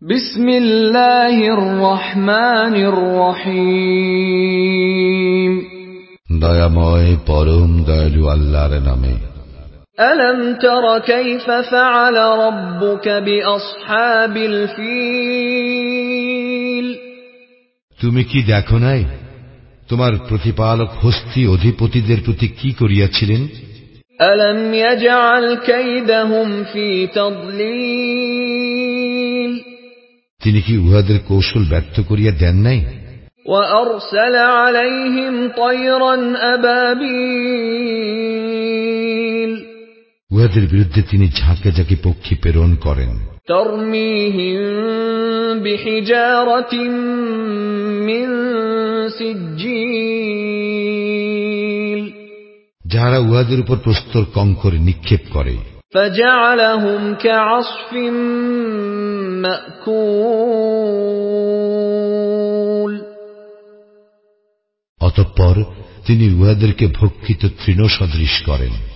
বিসমিল্লাহির রহমানির রহিম। দয়াময় পরম দয়ালু আল্লাহর নামে। আলম তারা কাইফা ফাআলা রাব্বুকা বিআসহাবিল ফিল। তুমি কি দেখো নাই তোমার প্রতিপালক হস্তি অধিপতিদের প্রতি কি করিয়াছিলেন? আলম ইয়াজআল কাইদাহুম ফি তাদলিল। তিনি কি উহাদের কৌশল ব্যর্থ করিয়া দেন নাই? وأرسل عليهم طيرا أبابيل। উহাদের বিরুদ্ধে তিনি ঝাঁকে ঝাঁকে পক্ষী প্রেরণ করেন। ترميهم بحجارة من سجيل। যাহারা উহাদের উপর প্রস্তর কঙ্কর নিক্ষেপ করে। فجعلهم كعصف مأكول। অতঃপর তিনি উহাদেরকে ভক্ষিত তৃণ সদৃশ করেন।